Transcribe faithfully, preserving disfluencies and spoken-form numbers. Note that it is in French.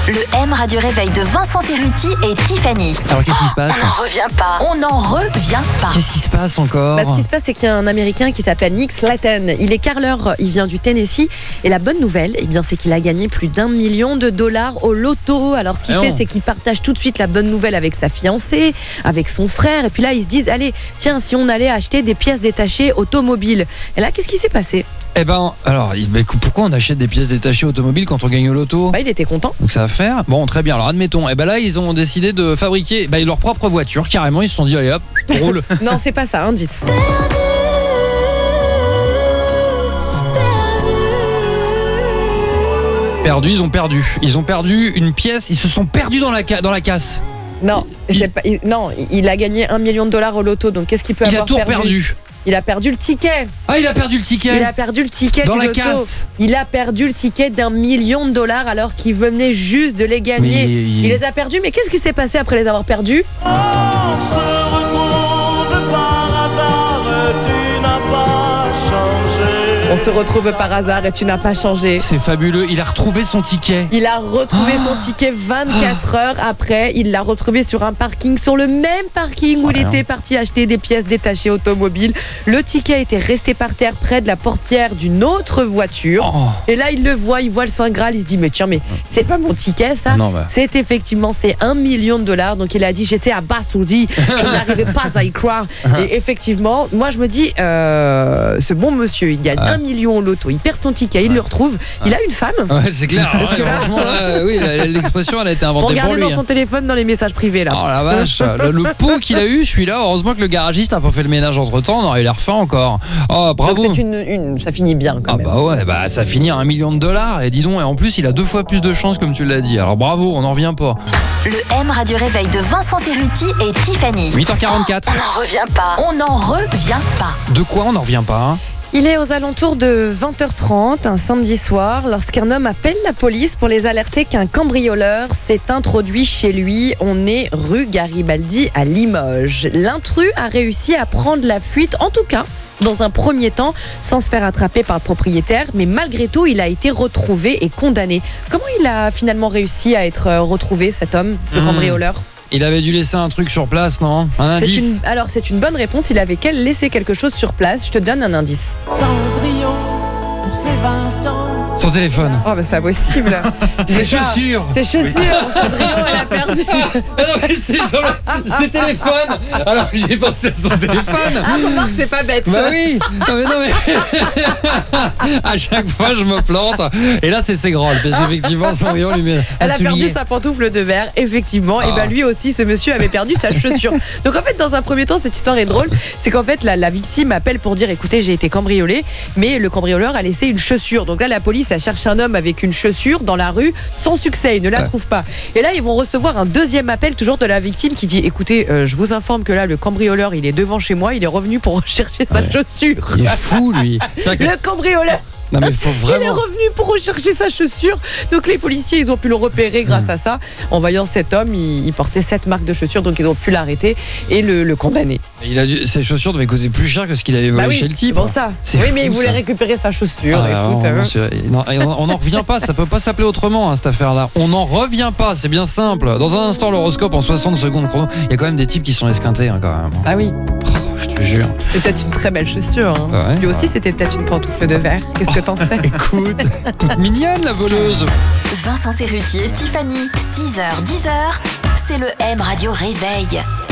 Le M Radio Réveil de Vincent Cerruti et Tiffany. Alors qu'est-ce qui se passe? On n'en revient pas. On n'en revient pas. Qu'est-ce qui se passe encore? Bah, ce qui se passe, c'est qu'il y a un Américain qui s'appelle Nick Slatton. Il est carreleur, il vient du Tennessee. Et la bonne nouvelle, eh bien, c'est qu'il a gagné plus d'un million de dollars au loto. Alors ce qu'il Ah fait, non. c'est qu'il partage tout de suite la bonne nouvelle avec sa fiancée, avec son frère. Et puis là, ils se disent, allez, tiens, si on allait acheter des pièces détachées automobiles. Et là, qu'est-ce qui s'est passé? Eh ben, alors, il- bah, écoute, pourquoi on achète des pièces détachées automobiles quand on gagne au loto? Bah, il était content. Donc ça va faire. Bon, très bien. Alors admettons. Eh ben là, ils ont décidé de fabriquer bah, leur propre voiture. Carrément, ils se sont dit, allez hop, on roule. Non, c'est pas ça, indice. Perdu, ils ont perdu. Ils ont perdu une pièce. Ils se sont perdus dans la ca- dans la casse. Non, Il- c'est pas, il, non, il a gagné un million de dollars au loto. Donc qu'est-ce qu'il peut Il a avoir tout perdu. Il a perdu le ticket. Ah, il a perdu le ticket. Il a perdu le ticket Dans du la loto. casse. Il a perdu le ticket d'un million de dollars alors qu'il venait juste de les gagner. Mais il- Il les a perdus, mais qu'est-ce qui s'est passé après les avoir perdus? On se retrouve par hasard, tu n'as pas changé. On se retrouve par hasard et tu n'as pas changé. C'est fabuleux. Il a retrouvé son ticket. Il a retrouvé Ah. son ticket vingt-quatre heures après. Il l'a retrouvé sur un parking, sur le même parking où il Ouais, était parti acheter des pièces détachées automobiles. Le ticket était resté par terre près de la portière d'une autre voiture. Oh. Et là, il le voit, il voit le Saint Graal, il se dit mais tiens, mais c'est pas mon ticket ça. Non, bah. C'est effectivement, c'est un million de dollars. Donc il a dit j'étais abasourdi, je n'arrivais pas à y croire. Et effectivement, moi je me dis, euh, ce bon monsieur, il gagne Ouais. un million au loto, il perd son ticket, il le retrouve. Il a une femme. Ouais, c'est clair. Parce Ouais, que là- franchement, là, oui, la- l'expression, elle a été Faut inventée pour regarder lui. dans hein. son téléphone dans les messages privés là. Oh la vache, le, le pot qu'il a eu, celui-là, heureusement que le garagiste a pas fait le ménage entre temps, on aurait eu l'air fin encore. Oh, Donc bravo. c'est une, une, ça finit bien quand Ah même. bah ouais, bah ça finit à un million de dollars et dis donc, et en plus il a deux fois plus de chance comme tu l'as dit. Alors bravo, on n'en revient pas. Le M Radio Réveil de Vincent Cerruti et Tiffany. huit heures quarante-quatre. On n'en revient pas. On n'en revient pas. De quoi on n'en revient pas hein? Il est aux alentours de vingt heures trente, un samedi soir, lorsqu'un homme appelle la police pour les alerter qu'un cambrioleur s'est introduit chez lui. On est rue Garibaldi à Limoges. L'intrus a réussi à prendre la fuite, en tout cas dans un premier temps, sans se faire attraper par le propriétaire, mais malgré tout, il a été retrouvé et condamné. Comment il a finalement réussi à être euh, retrouvé, cet homme, le Mmh. cambrioleur? Il avait dû laisser un truc sur place, non? Un C'est indice une- Alors, c'est une bonne réponse. Il avait qu'à laisser quelque chose sur place. Je te donne un indice. Cendrillon, pour ses vingt ans. Son téléphone. Oh, bah, c'est pas possible. Ses Déjà, chaussures. Ses chaussures. Cendrillon, elle a perdu. Ah non mais c'est genre le- ses téléphones. Alors j'ai pensé à son téléphone. Ah, remarque, c'est pas bête. Bah oui. Non mais non mais à chaque fois je me plante. Et là c'est ses grolles parce qu'effectivement son rayon lui met. Elle a soulier. perdu sa pantoufle de verre, effectivement. Et Ah. bah lui aussi, ce monsieur avait perdu sa chaussure. Donc en fait, dans un premier temps, cette histoire est drôle. C'est qu'en fait, la, la victime appelle pour dire, écoutez, j'ai été cambriolé, mais le cambrioleur a laissé une chaussure. Donc là, la police a cherché un homme avec une chaussure dans la rue, sans succès. Il ne la Ouais. trouve pas. Et là, ils vont recevoir un deuxième appel, toujours de la victime, qui dit, écoutez, euh, je vous informe que là, le cambrioleur, il est devant chez moi, il est revenu pour rechercher sa Ouais. chaussure. Il est fou lui. C'est vrai que- Le cambrioleur. Non mais faut Il est vraiment. revenu pour rechercher sa chaussure. Donc les policiers, ils ont pu le repérer grâce à ça. En voyant cet homme, il, il portait sept marques de chaussures, donc ils ont pu l'arrêter et le, le condamner. Il a dû... Ses chaussures devaient coûter plus cher que ce qu'il avait volé Bah oui, chez le c'est type. pour ça. C'est Oui, fou, mais il voulait ça. récupérer sa chaussure. Ah, Écoute, on- euh, c'est- non, et on on n'en revient pas, ça peut pas s'appeler autrement hein, cette affaire-là. On n'en revient pas, c'est bien simple. Dans un instant, l'horoscope en soixante secondes chrono. Il y a quand même des types qui sont esquintés hein, quand même. Ah oui, Oh, je te jure. c'était peut-être une très belle chaussure. hein. Ouais, Lui aussi, ouais. c'était peut-être une pantoufle de verre. Qu'est-ce que t'en sais? Écoute, toute mignonne la voleuse. Vincent Cerruti et Tiffany. six heures, dix heures. C'est le M Radio Réveil.